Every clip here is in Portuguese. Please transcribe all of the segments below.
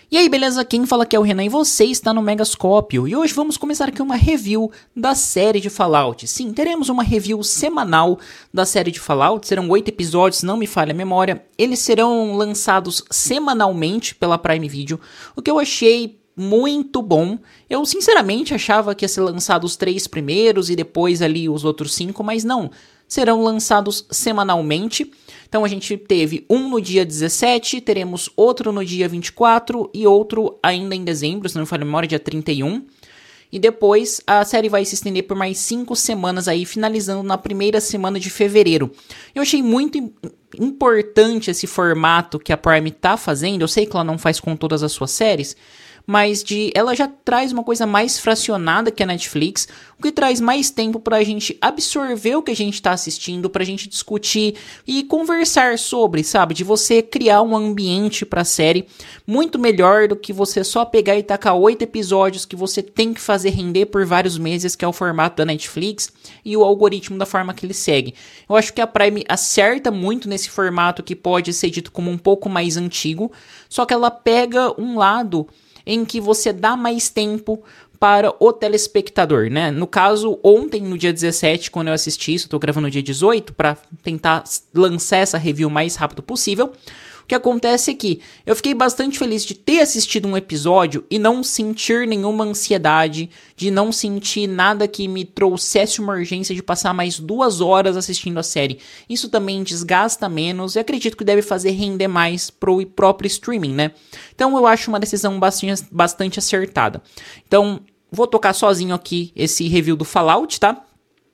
E aí, beleza? Quem fala aqui é o Renan e você está no Megascópio. E hoje vamos começar aqui uma review da série de Fallout. Sim, teremos uma review semanal da série de Fallout. Serão 8 episódios, não me falha a memória. Eles serão lançados semanalmente pela Prime Video, o que eu achei muito bom. Eu sinceramente achava que ia ser lançado os 3 primeiros e depois ali os outros 5, mas não. Serão lançados semanalmente. Então a gente teve um no dia 17, teremos outro no dia 24 e outro ainda em dezembro, se não me falha a memória, dia 31. E depois a série vai se estender por mais 5 semanas aí, finalizando na primeira semana de fevereiro. Eu achei muito importante esse formato que a Prime tá fazendo. Eu sei que ela não faz com todas as suas séries, mas ela já traz uma coisa mais fracionada que a Netflix, o que traz mais tempo pra gente absorver o que a gente tá assistindo, pra gente discutir e conversar sobre, sabe? De você criar um ambiente pra série muito melhor do que você só pegar e tacar 8 episódios que você tem que fazer render por vários meses, que é o formato da Netflix e o algoritmo da forma que ele segue. Eu acho que a Prime acerta muito nesse formato que pode ser dito como um pouco mais antigo, só que ela pega um lado em que você dá mais tempo para o telespectador, né? No caso, ontem, no dia 17, quando eu assisti isso, eu tô gravando no dia 18, para tentar lançar essa review o mais rápido possível. O que acontece é que eu fiquei bastante feliz de ter assistido um episódio e não sentir nenhuma ansiedade, de não sentir nada que me trouxesse uma urgência de passar mais 2 horas assistindo a série. Isso também desgasta menos e acredito que deve fazer render mais pro próprio streaming, né? Então eu acho uma decisão bastante acertada. Então vou tocar sozinho aqui esse review do Fallout, tá?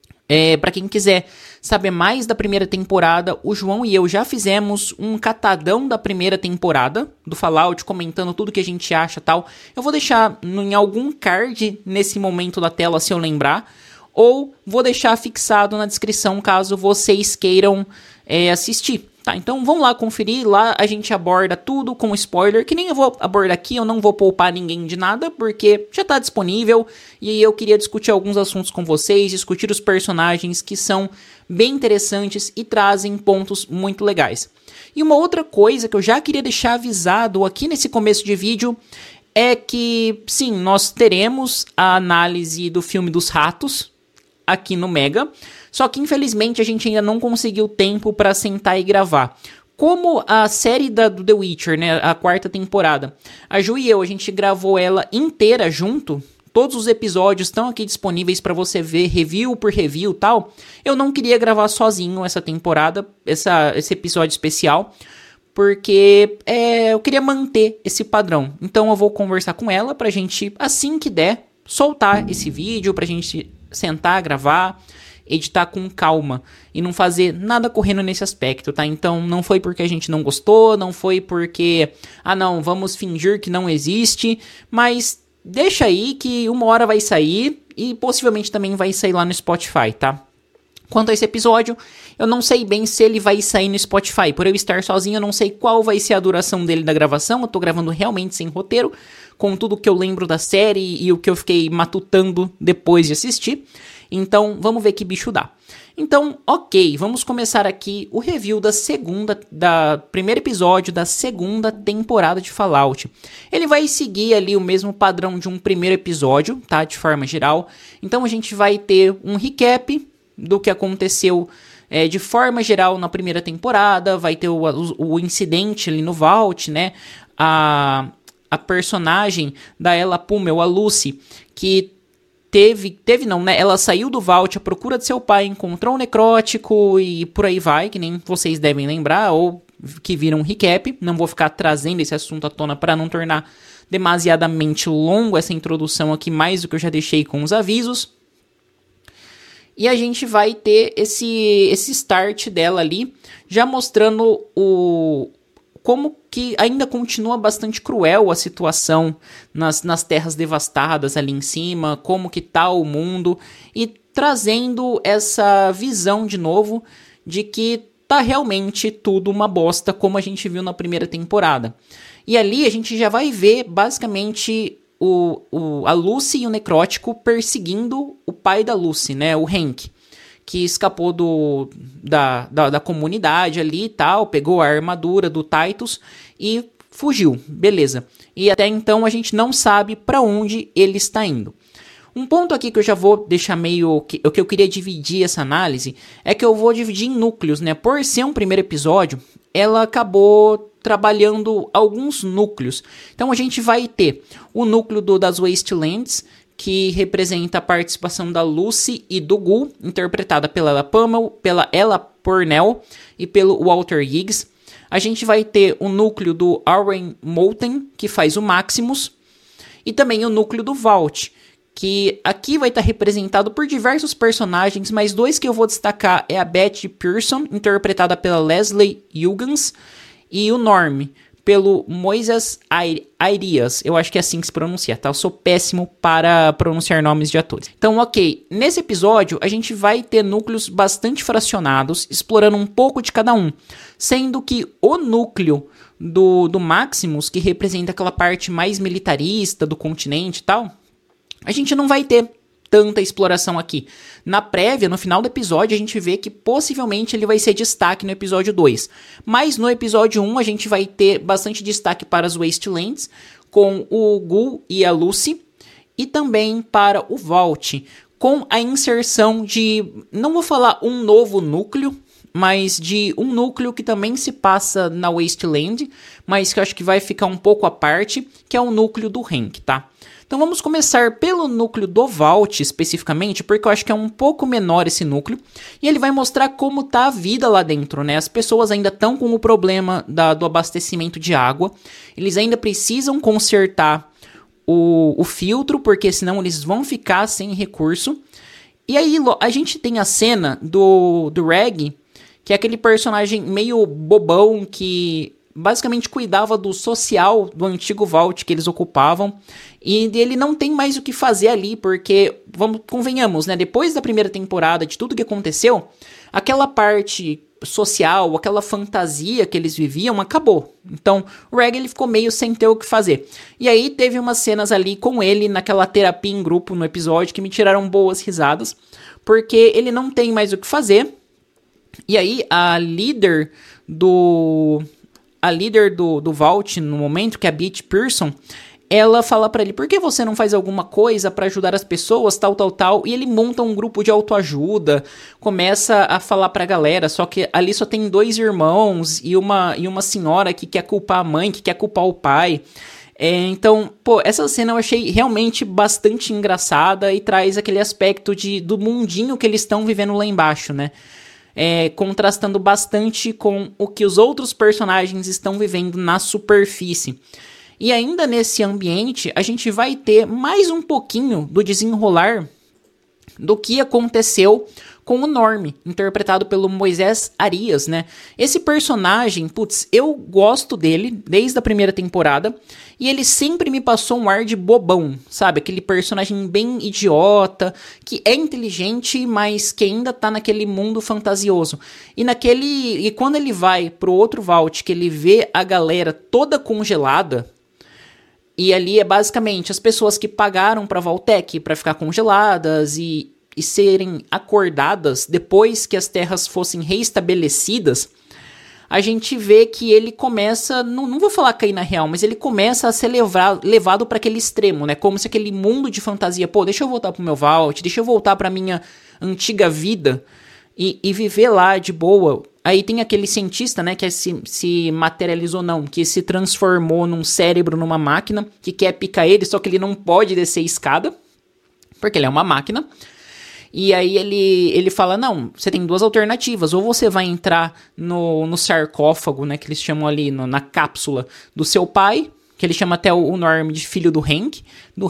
Pra quem quiser saber mais da primeira temporada, o João e eu já fizemos um catadão da primeira temporada do Fallout, comentando tudo que a gente acha e tal. Eu vou deixar em algum card nesse momento da tela, se eu lembrar, ou vou deixar fixado na descrição caso vocês queiram assistir. Tá, então vamos lá conferir, lá a gente aborda tudo com spoiler, que nem eu vou abordar aqui, eu não vou poupar ninguém de nada, porque já tá disponível, e eu queria discutir alguns assuntos com vocês, discutir os personagens que são bem interessantes e trazem pontos muito legais. E uma outra coisa que eu já queria deixar avisado aqui nesse começo de vídeo, é que sim, nós teremos a análise do filme dos ratos aqui no Mega, só que infelizmente a gente ainda não conseguiu tempo para sentar e gravar. Como a série do The Witcher, né, a 4ª temporada, a Ju e eu, a gente gravou ela inteira junto, todos os episódios estão aqui disponíveis para você ver review por review e tal, eu não queria gravar sozinho essa temporada, esse episódio especial, porque eu queria manter esse padrão. Então eu vou conversar com ela pra gente, assim que der, soltar esse vídeo, pra gente sentar, gravar, editar com calma e não fazer nada correndo nesse aspecto, tá? Então não foi porque a gente não gostou, não foi porque, não, vamos fingir que não existe, mas deixa aí que uma hora vai sair e possivelmente também vai sair lá no Spotify, tá? Quanto a esse episódio, eu não sei bem se ele vai sair no Spotify. Por eu estar sozinho, eu não sei qual vai ser a duração dele da gravação. Eu tô gravando realmente sem roteiro, com tudo que eu lembro da série e o que eu fiquei matutando depois de assistir. Então, vamos ver que bicho dá. Então, ok, vamos começar aqui o review da primeiro episódio da 2ª temporada de Fallout. Ele vai seguir ali o mesmo padrão de um primeiro episódio, tá? De forma geral. Então, a gente vai ter um recap do que aconteceu de forma geral na primeira temporada, vai ter o incidente ali no Vault, né? A personagem da Ella Pummel, a Lucy, que não, né? Ela saiu do Vault à procura de seu pai, encontrou um necrótico e por aí vai, que nem vocês devem lembrar, ou que viram um recap. Não vou ficar trazendo esse assunto à tona para não tornar demasiadamente longo essa introdução aqui, mais do que eu já deixei com os avisos. E a gente vai ter esse start dela ali, já mostrando como que ainda continua bastante cruel a situação nas terras devastadas ali em cima, como que tá o mundo, e trazendo essa visão de novo de que tá realmente tudo uma bosta, como a gente viu na primeira temporada. E ali a gente já vai ver basicamente a Lucy e o necrótico perseguindo o pai da Lucy, né, o Hank, que escapou da comunidade ali e tal, pegou a armadura do Titus e fugiu, beleza. E até então a gente não sabe para onde ele está indo. Um ponto aqui que eu já vou deixar meio... que eu queria dividir essa análise é que eu vou dividir em núcleos, né? Por ser um primeiro episódio, ela acabou trabalhando alguns núcleos. Então a gente vai ter o núcleo das Wastelands, que representa a participação da Lucy e do Gu, interpretada pela Ella Pummel, pela Ella Purnell e pelo Walter Higgs. A gente vai ter o núcleo do Owen Moulton, que faz o Maximus, e também o núcleo do Vault, que aqui vai estar representado por diversos personagens, mas dois que eu vou destacar é a Betty Pearson, interpretada pela Leslie Uggams, e o Norm, pelo Moises Arias. Eu acho que é assim que se pronuncia, tá? Eu sou péssimo para pronunciar nomes de atores. Então, ok. Nesse episódio, a gente vai ter núcleos bastante fracionados, explorando um pouco de cada um. Sendo que o núcleo do Maximus, que representa aquela parte mais militarista do continente e tal, a gente não vai ter tanta exploração aqui. Na prévia, no final do episódio, a gente vê que possivelmente ele vai ser destaque no episódio 2. Mas no episódio 1 a gente vai ter bastante destaque para as Wastelands, com o Gu e a Lucy, e também para o Vault, com a inserção de, não vou falar um novo núcleo, mas de um núcleo que também se passa na Wasteland, mas que eu acho que vai ficar um pouco à parte, que é o núcleo do Hank, tá? Então vamos começar pelo núcleo do Vault especificamente, porque eu acho que é um pouco menor esse núcleo, e ele vai mostrar como tá a vida lá dentro, né? As pessoas ainda estão com o problema do abastecimento de água, eles ainda precisam consertar o filtro, porque senão eles vão ficar sem recurso. E aí a gente tem a cena do Reg, que é aquele personagem meio bobão que basicamente cuidava do social do antigo Vault que eles ocupavam, e ele não tem mais o que fazer ali, porque, convenhamos, né, depois da primeira temporada, de tudo que aconteceu, aquela parte social, aquela fantasia que eles viviam, acabou. Então, o Reg, ele ficou meio sem ter o que fazer. E aí, teve umas cenas ali com ele, naquela terapia em grupo no episódio, que me tiraram boas risadas, porque ele não tem mais o que fazer, e aí, a líder do Vault, no momento, que é a Betty Pearson, ela fala pra ele, por que você não faz alguma coisa pra ajudar as pessoas, tal, e ele monta um grupo de autoajuda, começa a falar pra galera, só que ali só tem 2 irmãos e uma senhora que quer culpar a mãe, que quer culpar o pai. Então, essa cena eu achei realmente bastante engraçada e traz aquele aspecto do mundinho que eles estão vivendo lá embaixo, né? Contrastando bastante com o que os outros personagens estão vivendo na superfície. E ainda nesse ambiente, a gente vai ter mais um pouquinho do desenrolar do que aconteceu com o Norm, interpretado pelo Moises Arias, né? Esse personagem, eu gosto dele desde a primeira temporada, e ele sempre me passou um ar de bobão, sabe? Aquele personagem bem idiota, que é inteligente, mas que ainda tá naquele mundo fantasioso. E quando ele vai pro outro Vault, que ele vê a galera toda congelada, e ali é basicamente as pessoas que pagaram pra Vault-Tec pra ficar congeladas e serem acordadas depois que as terras fossem reestabelecidas, a gente vê que ele começa, não vou falar cair na real, mas ele começa a ser levado para aquele extremo, né? Como se aquele mundo de fantasia, deixa eu voltar pro meu Vault, deixa eu voltar pra minha antiga vida e viver lá de boa. Aí tem aquele cientista, né, que se materializou não, que se transformou num cérebro, numa máquina, que quer picar ele, só que ele não pode descer escada, porque ele é uma máquina. E aí ele fala, não, você tem 2 alternativas, ou você vai entrar no sarcófago, né, que eles chamam ali, na cápsula do seu pai, que ele chama até o Norm de filho do Hank,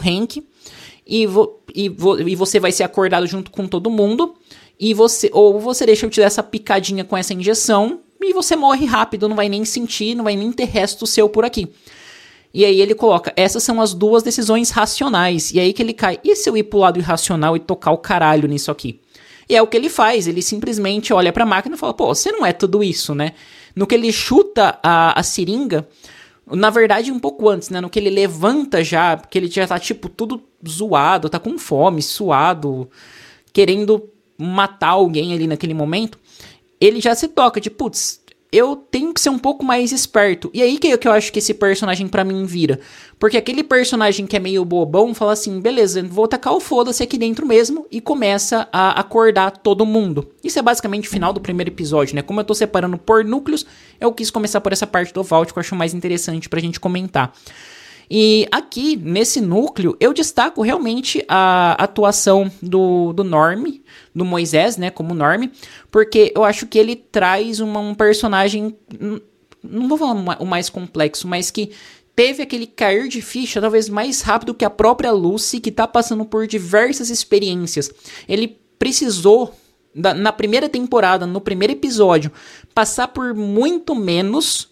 e você vai ser acordado junto com todo mundo, ou você deixa eu te dar essa picadinha com essa injeção, e você morre rápido, não vai nem sentir, não vai nem ter resto seu por aqui. E aí ele coloca, essas são as 2 decisões racionais. E aí que ele cai, e se eu ir pro lado irracional e tocar o caralho nisso aqui? E é o que ele faz, ele simplesmente olha pra máquina e fala, você não é tudo isso, né? No que ele chuta a seringa, na verdade um pouco antes, né? No que ele levanta já, porque ele já tá tudo zoado, tá com fome, suado, querendo matar alguém ali naquele momento, ele já se toca de, eu tenho que ser um pouco mais esperto. E aí que eu acho que esse personagem pra mim vira. Porque aquele personagem que é meio bobão fala assim, beleza, vou tacar o foda-se aqui dentro mesmo, e começa a acordar todo mundo. Isso é basicamente o final do primeiro episódio, né? Como eu tô separando por núcleos, eu quis começar por essa parte do Vault que eu acho mais interessante pra gente comentar. E aqui, nesse núcleo, eu destaco realmente a atuação do Norm, do Moisés, né, como Norm, porque eu acho que ele traz um personagem, não vou falar o mais complexo, mas que teve aquele cair de ficha talvez mais rápido que a própria Lucy, que tá passando por diversas experiências. Ele precisou, na primeira temporada, no primeiro episódio, passar por muito menos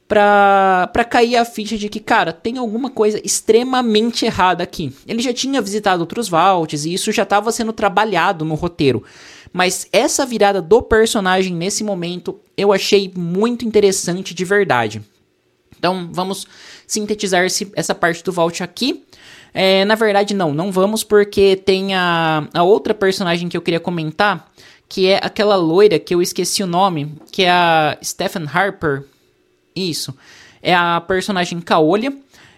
pra cair a ficha de que, cara, tem alguma coisa extremamente errada aqui. Ele já tinha visitado outros vaults e isso já estava sendo trabalhado no roteiro. Mas essa virada do personagem nesse momento eu achei muito interessante de verdade. Então vamos sintetizar essa parte do Vault aqui. Na verdade não vamos, porque tem a outra personagem que eu queria comentar, que é aquela loira que eu esqueci o nome, que é a Stephen Harper. Isso, é a personagem Caolha.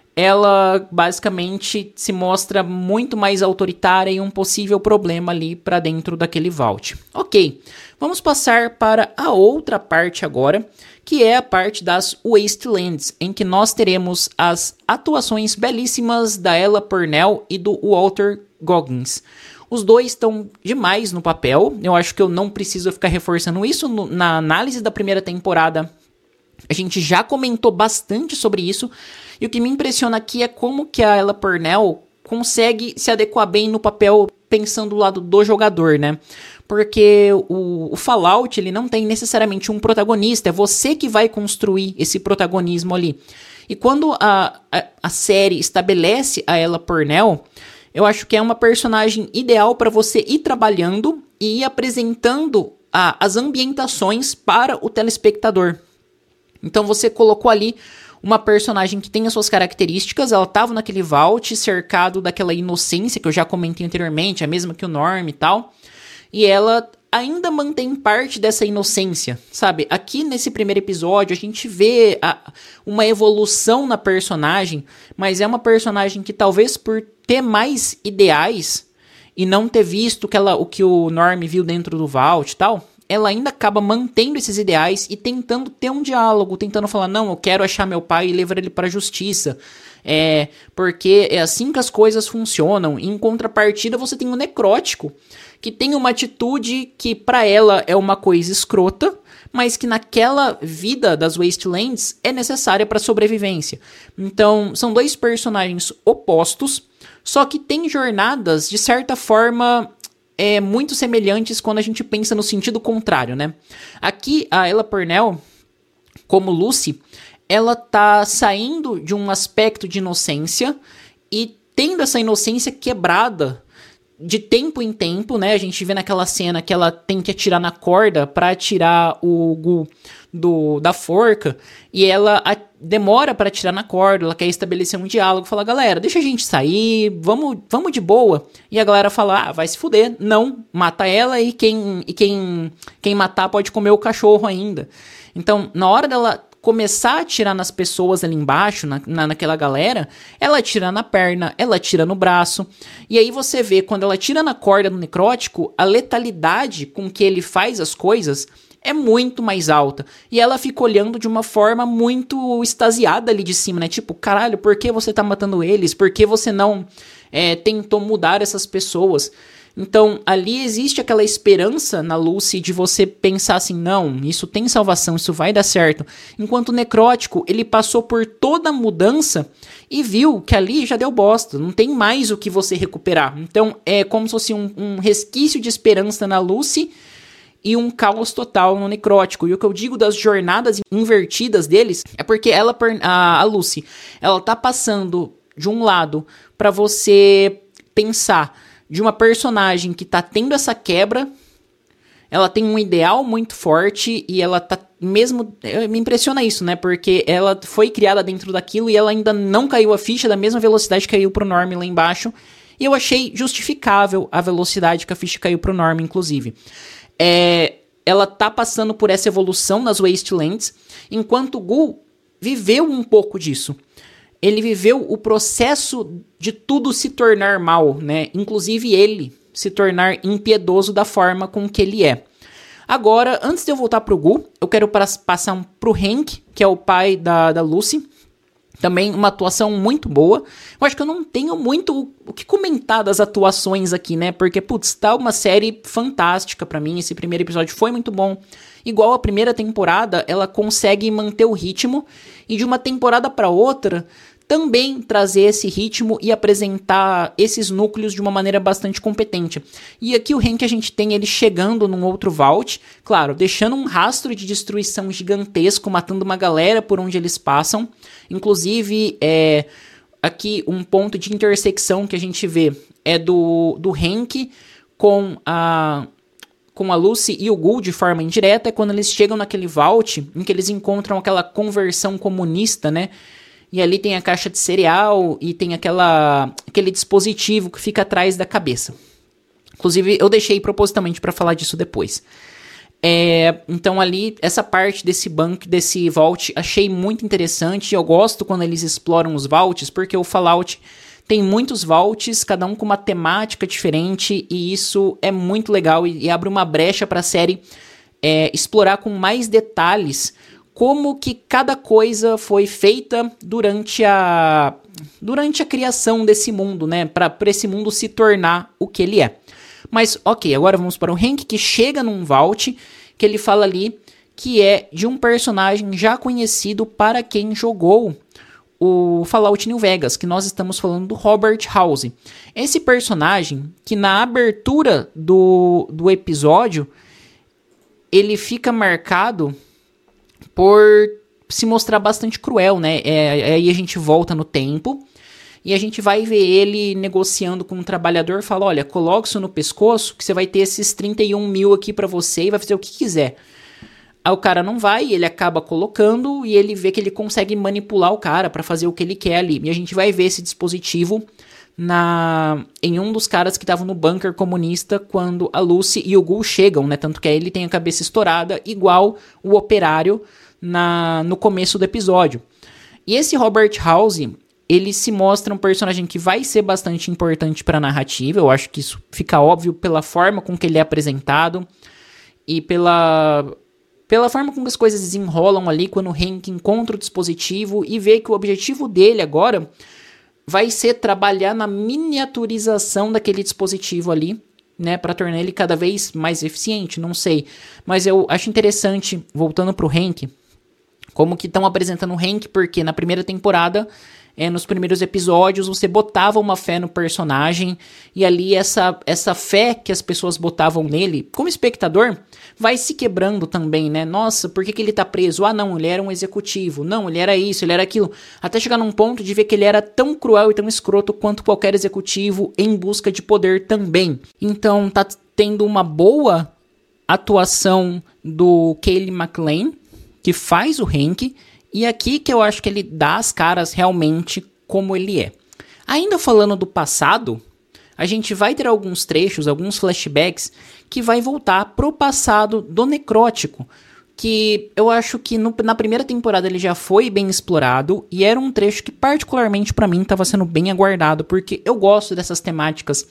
Ela basicamente se mostra muito mais autoritária e um possível problema ali para dentro daquele vault. Ok, vamos passar para a outra parte agora, que é a parte das Wastelands, em que nós teremos as atuações belíssimas da Ella Purnell e do Walter Goggins. Os dois estão demais no papel, eu acho que eu não preciso ficar reforçando isso. Na análise da primeira temporada, a gente já comentou bastante sobre isso, e o que me impressiona aqui é como que a Ella Purnell consegue se adequar bem no papel pensando do lado do jogador, né? Porque o Fallout, ele não tem necessariamente um protagonista, é você que vai construir esse protagonismo ali. E quando a série estabelece a Ella Purnell, eu acho que é uma personagem ideal para você ir trabalhando e ir apresentando as ambientações para o telespectador. Então você colocou ali uma personagem que tem as suas características, ela estava naquele vault cercado daquela inocência que eu já comentei anteriormente, a mesma que o Norm e tal, e ela ainda mantém parte dessa inocência, sabe? Aqui nesse primeiro episódio a gente vê uma evolução na personagem, mas é uma personagem que talvez por ter mais ideais e não ter visto o que o Norm viu dentro do vault e tal, ela ainda acaba mantendo esses ideais e tentando ter um diálogo, tentando falar, não, eu quero achar meu pai e levar ele para a justiça, porque é assim que as coisas funcionam. E em contrapartida você tem o Necrótico, que tem uma atitude que para ela é uma coisa escrota, mas que naquela vida das Wastelands é necessária para sobrevivência. Então são dois personagens opostos, só que têm jornadas de certa forma muito semelhantes quando a gente pensa no sentido contrário, né? Aqui, a Ella Purnell, como Lucy, ela tá saindo de um aspecto de inocência e tendo essa inocência quebrada de tempo em tempo, né? A gente vê naquela cena que ela tem que atirar na corda para tirar o Gu da forca, e ela demora para atirar na corda, ela quer estabelecer um diálogo, fala, galera, deixa a gente sair, vamos de boa. E a galera fala, vai se fuder, não, mata ela e quem matar pode comer o cachorro ainda. Então, na hora dela começar a atirar nas pessoas ali embaixo, naquela galera, ela atira na perna, ela atira no braço, e aí você vê, quando ela atira na corda do Necrótico, a letalidade com que ele faz as coisas é muito mais alta, e ela fica olhando de uma forma muito extasiada ali de cima, né, tipo, caralho, por que você tá matando eles, por que você não tentou mudar essas pessoas? Então, ali existe aquela esperança na Lucy de você pensar assim, não, isso tem salvação, isso vai dar certo. Enquanto o Necrótico, ele passou por toda a mudança e viu que ali já deu bosta, não tem mais o que você recuperar. Então, é como se fosse um resquício de esperança na Lucy e um caos total no Necrótico. E o que eu digo das jornadas invertidas deles é porque a Lucy, ela tá passando de um lado para você pensar de uma personagem que tá tendo essa quebra, ela tem um ideal muito forte e ela tá mesmo... Me impressiona isso, né? Porque ela foi criada dentro daquilo e ela ainda não caiu a ficha da mesma velocidade que caiu pro Norm lá embaixo. E eu achei justificável a velocidade que a ficha caiu pro Norm, inclusive. ela tá passando por essa evolução nas Wastelands, enquanto o Ghoul viveu um pouco disso. Ele viveu o processo de tudo se tornar mal, né? Inclusive ele se tornar impiedoso da forma com que ele é. Agora, antes de eu voltar pro Ghoul, eu quero passar pro Hank, que é o pai da Lucy. Também uma atuação muito boa. Eu acho que eu não tenho muito o que comentar das atuações aqui, né? Porque, putz, tá uma série fantástica pra mim. Esse primeiro episódio foi muito bom. Igual a primeira temporada, ela consegue manter o ritmo. E de uma temporada pra outra, também trazer esse ritmo e apresentar esses núcleos de uma maneira bastante competente. E aqui o Hank, a gente tem ele chegando num outro Vault, claro, deixando um rastro de destruição gigantesco, matando uma galera por onde eles passam. Inclusive, aqui um ponto de intersecção que a gente vê é do Hank com a Lucy e o Ghoul de forma indireta, é quando eles chegam naquele Vault, em que eles encontram aquela conversão comunista, né? E ali tem a caixa de cereal e tem aquele dispositivo que fica atrás da cabeça. Inclusive, eu deixei propositalmente para falar disso depois. Então ali, essa parte desse desse Vault, achei muito interessante. Eu gosto quando eles exploram os Vaults, porque o Fallout tem muitos Vaults, cada um com uma temática diferente, e isso é muito legal e abre uma brecha para a série explorar com mais detalhes como que cada coisa foi feita durante a criação desse mundo, né? Para esse mundo se tornar o que ele é. Mas, ok, agora vamos para o Hank, que chega num Vault, que ele fala ali que é de um personagem já conhecido para quem jogou o Fallout New Vegas, que nós estamos falando do Robert House. Esse personagem, que na abertura do episódio, ele fica marcado por se mostrar bastante cruel, né? Aí a gente volta no tempo e a gente vai ver ele negociando com um trabalhador, fala, olha, coloca isso no pescoço que você vai ter esses 31 mil aqui pra você e vai fazer o que quiser. Aí o cara não vai, ele acaba colocando e ele vê que ele consegue manipular o cara pra fazer o que ele quer ali. E a gente vai ver esse dispositivo em um dos caras que estavam no bunker comunista quando a Lucy e o Ghoul chegam, né? Tanto que aí ele tem a cabeça estourada, igual o operário no começo do episódio. E esse Robert House, ele se mostra um personagem que vai ser bastante importante para a narrativa. Eu acho que isso fica óbvio pela forma com que ele é apresentado e pela forma com que as coisas desenrolam ali quando o Hank encontra o dispositivo e vê que o objetivo dele agora vai ser trabalhar na miniaturização daquele dispositivo ali, né, para tornar ele cada vez mais eficiente, não sei. Mas eu acho interessante, voltando pro Hank, como que estão apresentando o Hank, porque na primeira temporada, nos primeiros episódios, você botava uma fé no personagem, e ali essa fé que as pessoas botavam nele, como espectador, vai se quebrando também, né? Nossa, por que ele tá preso? Ah, não, ele era um executivo. Não, ele era isso, ele era aquilo. Até chegar num ponto de ver que ele era tão cruel e tão escroto quanto qualquer executivo em busca de poder também. Então, tá tendo uma boa atuação do Kyle MacLachlan, que faz o Hank, e aqui que eu acho que ele dá as caras realmente como ele é. Ainda falando do passado, a gente vai ter alguns trechos, alguns flashbacks, que vai voltar pro passado do Necrótico, que eu acho que na primeira temporada ele já foi bem explorado, e era um trecho que particularmente pra mim estava sendo bem aguardado, porque eu gosto dessas temáticas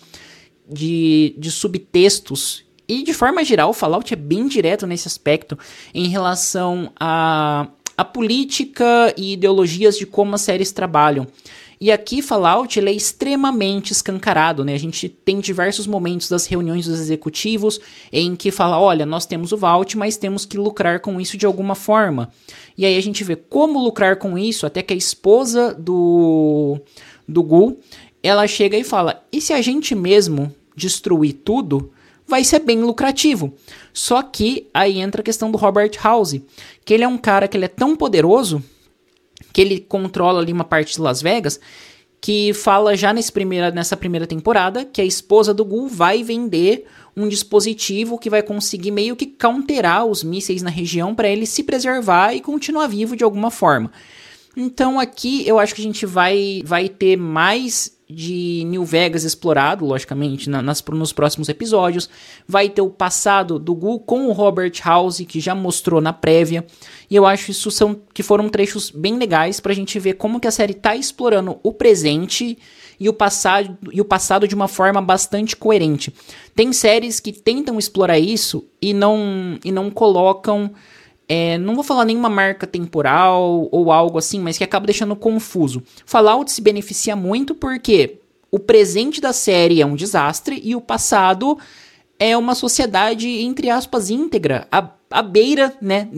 de subtextos. E de forma geral, o Fallout é bem direto nesse aspecto em relação a política e ideologias de como as séries trabalham. E aqui Fallout ele é extremamente escancarado, né? A gente tem diversos momentos das reuniões dos executivos em que fala, olha, nós temos o Vault, mas temos que lucrar com isso de alguma forma. E aí a gente vê como lucrar com isso, até que a esposa do Ghoul, ela chega e fala, e se a gente mesmo destruir tudo, vai ser bem lucrativo. Só que aí entra a questão do Robert House, que ele é um cara que ele é tão poderoso, que ele controla ali uma parte de Las Vegas, que fala já nessa primeira temporada que a esposa do Ghoul vai vender um dispositivo que vai conseguir meio que counterar os mísseis na região para ele se preservar e continuar vivo de alguma forma. Então aqui eu acho que a gente vai ter mais de New Vegas explorado, logicamente, nos próximos episódios. Vai ter o passado do Gu com o Robert House, que já mostrou na prévia. E eu acho que foram trechos bem legais pra gente ver como que a série tá explorando o presente e o passado de uma forma bastante coerente. Tem séries que tentam explorar isso e não colocam... não vou falar nenhuma marca temporal ou algo assim, mas que acaba deixando confuso. Fallout se beneficia muito porque o presente da série é um desastre e o passado é uma sociedade, entre aspas, íntegra, à beira, né,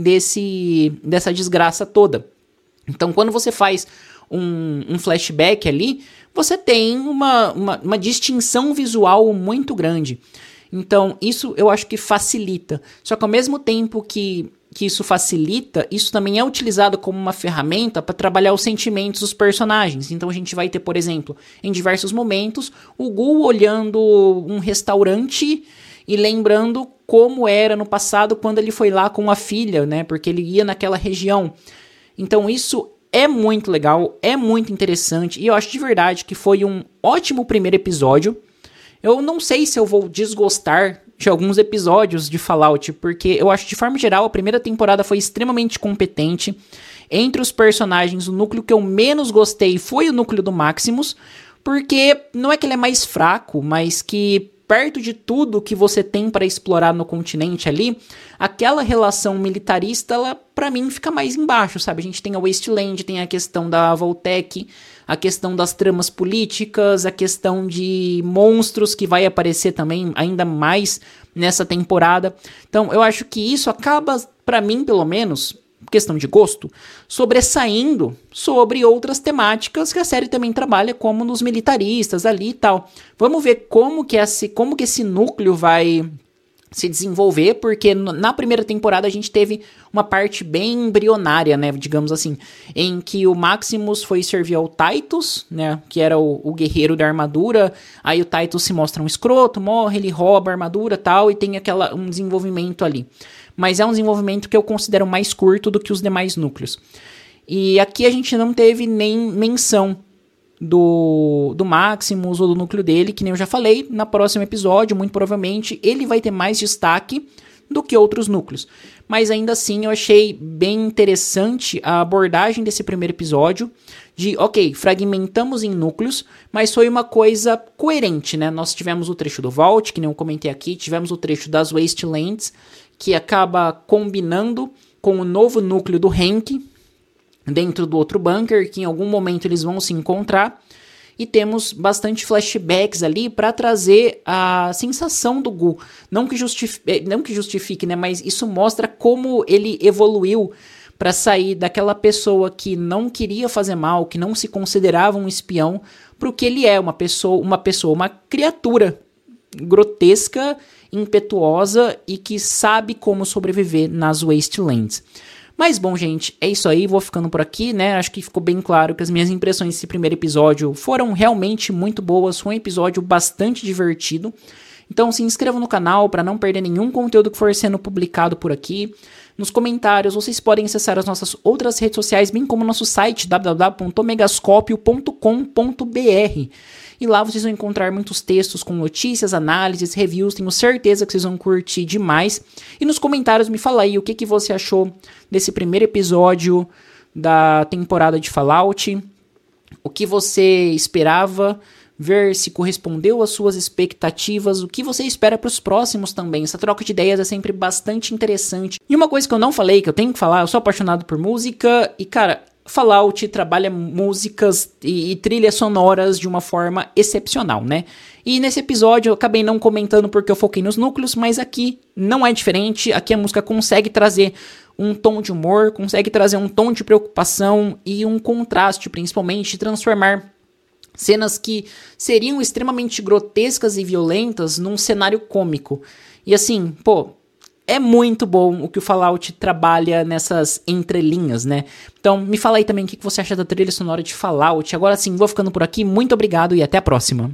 dessa desgraça toda. Então, quando você faz um flashback ali, você tem uma distinção visual muito grande. Então, isso eu acho que facilita. Só que ao mesmo tempo que isso facilita, isso também é utilizado como uma ferramenta para trabalhar os sentimentos dos personagens. Então a gente vai ter, por exemplo, em diversos momentos, o Gu olhando um restaurante e lembrando como era no passado quando ele foi lá com a filha, né? Porque ele ia naquela região. Então isso é muito legal, é muito interessante e eu acho de verdade que foi um ótimo primeiro episódio. Eu não sei se eu vou desgostar de alguns episódios de Fallout, porque eu acho que de forma geral a primeira temporada foi extremamente competente. Entre os personagens, o núcleo que eu menos gostei foi o núcleo do Maximus, porque não é que ele é mais fraco, mas que perto de tudo que você tem para explorar no continente ali, aquela relação militarista, ela pra mim fica mais embaixo, sabe? A gente tem a Wasteland, tem a questão da Vault-Tec, a questão das tramas políticas, a questão de monstros que vai aparecer também ainda mais nessa temporada. Então eu acho que isso acaba, pra mim pelo menos, questão de gosto, sobressaindo sobre outras temáticas que a série também trabalha, como nos militaristas ali e tal. Vamos ver como que esse núcleo vai se desenvolver, porque na primeira temporada a gente teve uma parte bem embrionária, né, digamos assim, em que o Maximus foi servir ao Titus, né, que era o guerreiro da armadura. Aí o Titus se mostra um escroto, morre, ele rouba a armadura e tal, e tem um desenvolvimento ali. Mas é um desenvolvimento que eu considero mais curto do que os demais núcleos. E aqui a gente não teve nem menção do Maximus ou do núcleo dele, que nem eu já falei. No próximo episódio, muito provavelmente, ele vai ter mais destaque do que outros núcleos. Mas ainda assim, eu achei bem interessante a abordagem desse primeiro episódio, de, ok, fragmentamos em núcleos, mas foi uma coisa coerente, né? Nós tivemos o trecho do Vault, que nem eu comentei aqui, tivemos o trecho das Wastelands, que acaba combinando com o novo núcleo do Hank, dentro do outro bunker, que em algum momento eles vão se encontrar, e temos bastante flashbacks ali para trazer a sensação do Gu. Não que justifique, né, mas isso mostra como ele evoluiu para sair daquela pessoa que não queria fazer mal, que não se considerava um espião, para o que ele é, uma criatura grotesca, impetuosa e que sabe como sobreviver nas Wastelands. Mas bom, gente, é isso aí, vou ficando por aqui, né? Acho que ficou bem claro que as minhas impressões desse primeiro episódio foram realmente muito boas, foi um episódio bastante divertido. Então se inscreva no canal para não perder nenhum conteúdo que for sendo publicado por aqui. Nos comentários vocês podem acessar as nossas outras redes sociais, bem como o nosso site www.megascopio.com.br. E lá vocês vão encontrar muitos textos com notícias, análises, reviews. Tenho certeza que vocês vão curtir demais. E nos comentários me fala aí o que você achou desse primeiro episódio da temporada de Fallout. O que você esperava ver, se correspondeu às suas expectativas, o que você espera para os próximos também. Essa troca de ideias é sempre bastante interessante. E uma coisa que eu não falei, que eu tenho que falar, eu sou apaixonado por música e, cara, Fallout trabalha músicas e trilhas sonoras de uma forma excepcional, né? E nesse episódio eu acabei não comentando porque eu foquei nos núcleos, mas aqui não é diferente. Aqui a música consegue trazer um tom de humor, consegue trazer um tom de preocupação e um contraste, principalmente, transformar cenas que seriam extremamente grotescas e violentas num cenário cômico. E assim, pô, é muito bom o que o Fallout trabalha nessas entrelinhas, né? Então, me fala aí também o que você acha da trilha sonora de Fallout. Agora sim, vou ficando por aqui. Muito obrigado e até a próxima.